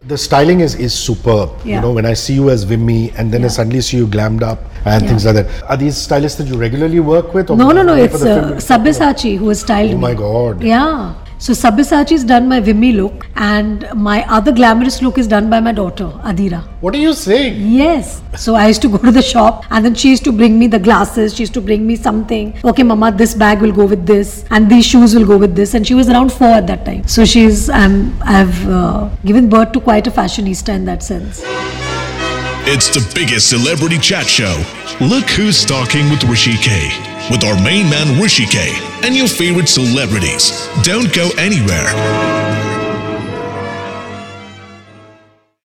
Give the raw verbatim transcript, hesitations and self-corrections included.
The styling is, is superb. Yeah. You know, when I see you as Vimy and then Yeah. I suddenly see you glammed up and Yeah. things like that. Are these stylists that you regularly work with? Or No, no, no. only for It's the uh, film? Sabyasachi who has styled Oh me. my God. Yeah. So Sabyasachi's done my Vimy look, and my other glamorous look is done by my daughter Adira. What are you saying? Yes. So I used to go to the shop, and then she used to bring me the glasses. She used to bring me something. Okay, Mama, this bag will go with this, and these shoes will go with this. And she was around four at that time. So she's um, I've uh, given birth to quite a fashionista in that sense. It's the biggest celebrity chat show. Look who's talking with Rishi K. With our main man Rishi K. And your favorite celebrities. Don't go anywhere.